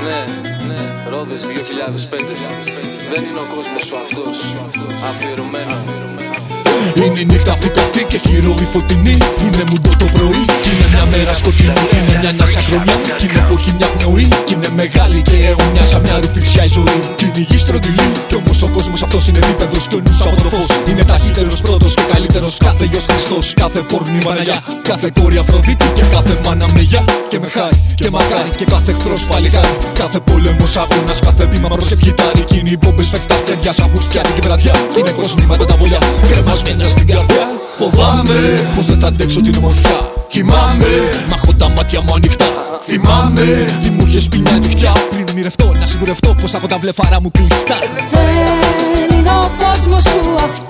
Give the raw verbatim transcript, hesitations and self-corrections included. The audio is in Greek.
Ναι, ναι, Ρόδες δύο χιλιάδες πέντε. Δεν είναι ο κόσμος σου αυτός, αφιερωμένο. Είναι η νύχτα αυτή καυτή και χειρόη φωτεινή. Είναι μουντό το πρωί κι είναι μια μέρα σκοτεινή. Είναι μια νιάσα χρονιά κι είναι που έχει μια πνοή. Κι είναι μεγάλη και αιωνιά σαν μια ρουφιξιά η ζωή. Κι είναι η γη στρογγυλή κι όμως ο κόσμος αυτός είναι επίπεδος κι ο νους από το φως. Είναι ταχύτερος πρώτος και καλύτερος κάθε γιος Χριστός. Κάθε πόρνη Παναγιά, κάθε κόρη Αφροδίτη και κάθε μάνα με γεια και με χάρη και μακάρι. Και κάθε εχθρός παλικάρι, κάθε πόλεμος αγώνας, κάθε βήμα προσευχητάρι. Κι είναι οι μπόμπες φεύγουν τα αστέρια σαν χουστιάρι και βραδιά. Κι είναι κοσμήματα τα βολιά κρεμασμένα στην καρδιά. Φοβάμαι πως δεν θα αντέξω την ομορφιά. Κοιμάμαι, μ' έχω τα μάτια μου ανοιχτά. Θυμάμαι τι μου είχες πει μια νυχτιά. Πριν ονειρευτώ να σιγουρευτώ πως θα έχω τα βλεφάρα μου κλειστά. Δεν είναι ο κόσμος σου αυτό.